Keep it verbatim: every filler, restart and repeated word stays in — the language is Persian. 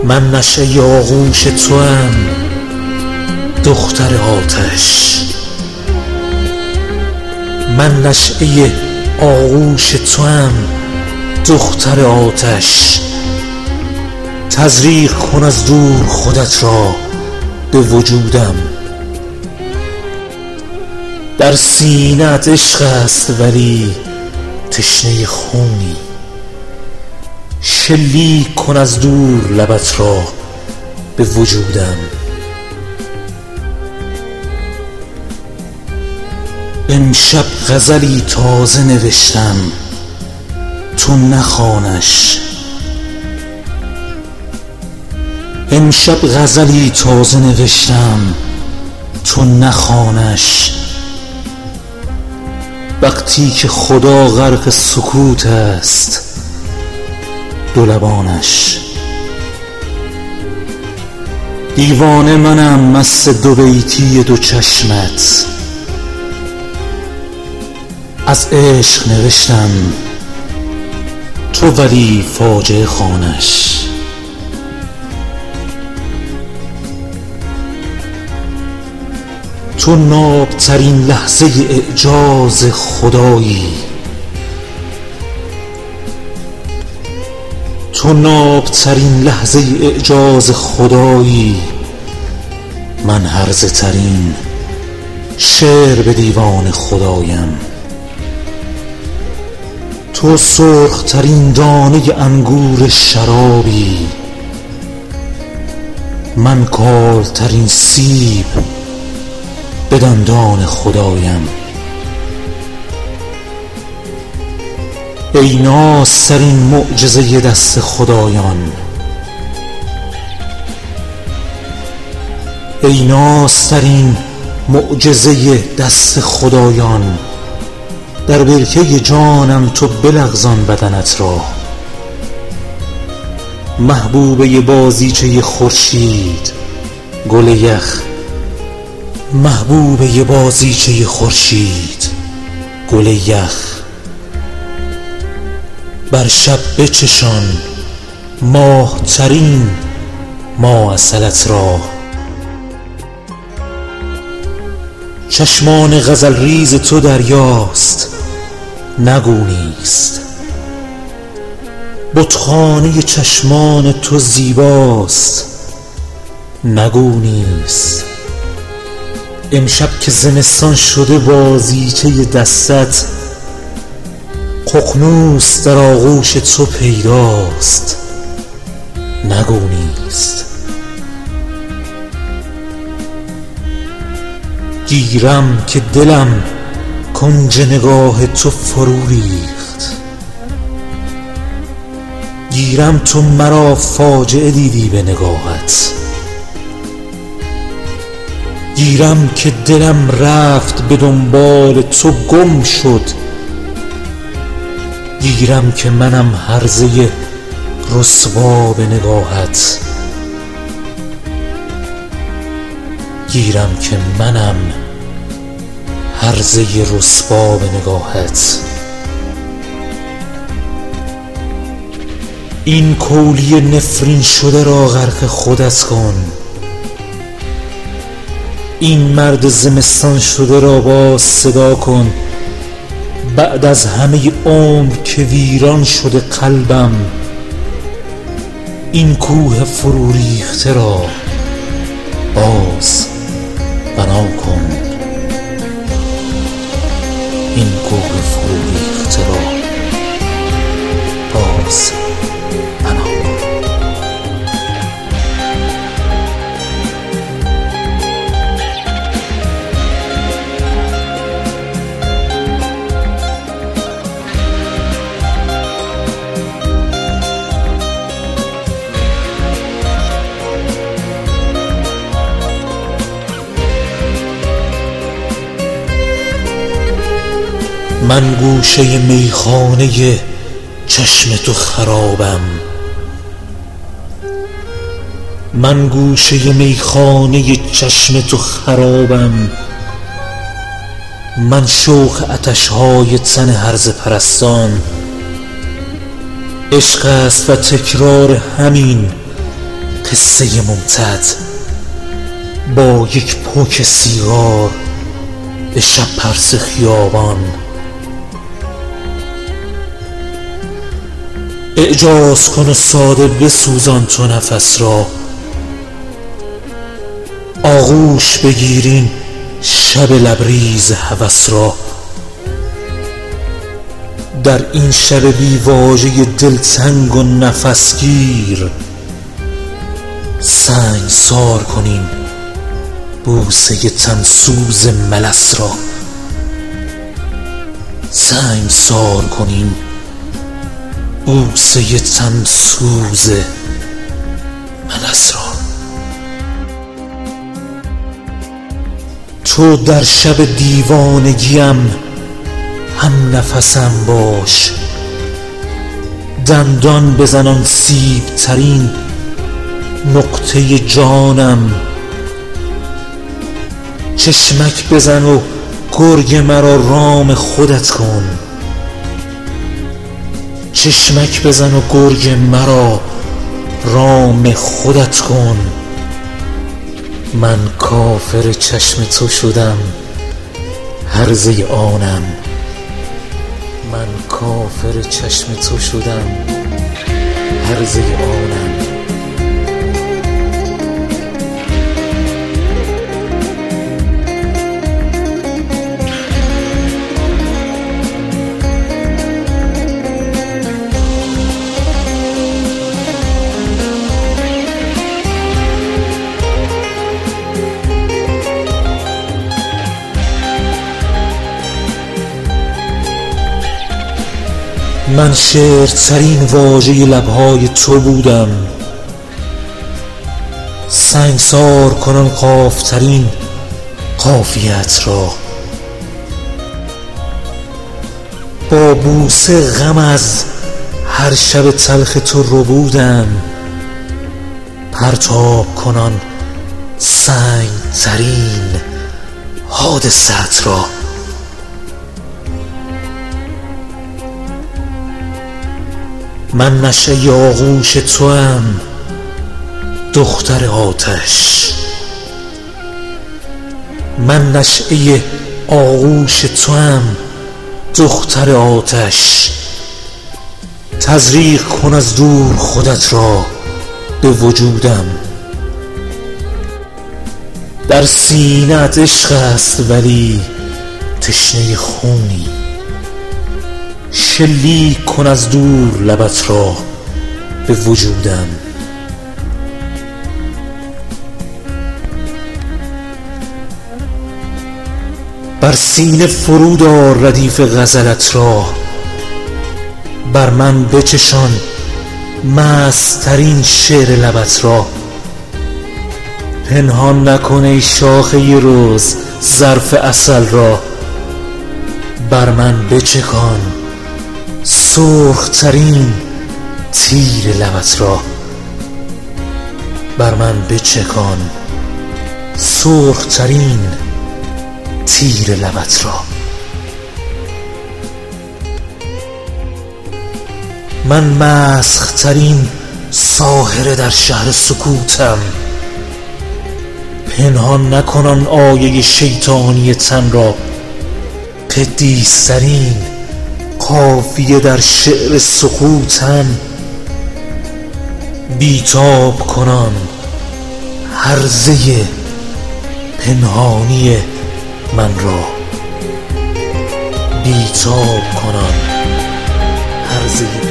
من نشأه آغوش توام دختر آتش، من نشأه آغوش توام دختر آتش. تزریق کن از دور خودت را به وجودم، در سینه‌ات عشق است ولی تشنه خونی. شلیک کن از دور لبت را به وجودم. امشب غزلی تازه نوشتم تو نخوانش، امشب غزلی تازه نوشتم تو نخوانش. وقتی که خدا غرق سکوت است دو لبانش. دیوانه منم مست دو بیتی دو چشمت، از عشق نوشتم تو ولی فاجعه خوانش. تو نابترین لحظه اعجاز خدایی، تو نابترین لحظه اعجاز خدایی. من هرزه ترین شعر به دیوان خدایم. تو سرخ ترین دانه انگور شرابی، من کال ترین سیب به دندان خدایم. ای نازترین معجزه دست خدایان، ای نازترین معجزه دست خدایان. در برکه جانم تو بلغزان بدنت را، محبوبه بازیچه خورشید گل یخ، محبوبه بازیچه خورشید گل یخ. بر شب بچشان ماه ترین ماه عسلت را. چشمان غزل ریز تو دریاست نگو نیست، بتخانه چشمان تو زیباست نگو نیست. امشب که زمستان شده بازیچه دستت، ققنوس در آغوش تو پیداست نگو نیست. گیرم که دلم کنج نگاه تو فرو ریخت، گیرم تو مرا فاجعه دیدی به نگاهت. گیرم که دلم رفت به دنبال تو گم شد، گیرم که منم هرزه رسوا به نگاهت. گیرم که منم هرزه رسوا به نگاهت. این کولی نفرین شده را غرق خودت کن، این مرد زمستان شده را باز صدا کن. بعد از همه عمر که ویران شده قلبم، این کوه فرو ریخته را باز بنا کن. این کوه فرو ریخته را باز بنا کن. من گوشه میخانه چشم تو خرابم، من گوشه میخانه چشم تو خرابم. من شوق آتش‌های تن هرزه پرستان، عشق است و تکرار همین قصه ممتد با یک پوک سیگار به شب پرس خیابان. اعجاز کن و ساده بسوزان تو نفس را، آغوش بگیرین شب لبریز هوس را. در این شب بی واژه دلتنگ و نفسگیر سنگسار کنیم بوسه تنسوز ملس را. سنگسار کنیم بوسه تنسوز ملس را. تو در شب دیوانگیم هم نفسم باش، دندان بزن آن سیب ترین نقطه جانم. چشمک بزن و گرگ مرا رام خودت کن، چشمک بزن و گرگ مرا رام خودت کن. من کافر چشم تو شدم هرزه آنم، من کافر چشم تو شدم هرزه آنم. من شعرترین واژه لبهای تو بودم، سنگسار کنم قافترین قافیت را. با بوسه غم از هر شب تلخ تو رو بودم، پرتاب کنان سنگترین حادثت را. من نشأه آغوش توام دختر آتش، من نشأه آغوش توام دختر آتش. تزریق کن از دور خودت را به وجودم، در سینه‌ات عشق است ولی تشنه خونی. شلیک کن از دور لبت را به وجودم. بر سینه فرود آر ردیف غزلت را، بر من بچشان مست‌ترین شعر لبت را. پنهان نکن ای شاخه رز ظرف عسل را، بر من بچکان سرخ ترین تیر لبت را. بر من بچکان سرخ ترین تیر لبت را. من مسخ ترین ساحره در شهر سکوتم، پنهان نکنان آیه شیطانی تن را. قدیس ترین قافیه در شعر سکوتم، بیتاب کنان هرزه پنهانی من را. بیتاب کنان هرزه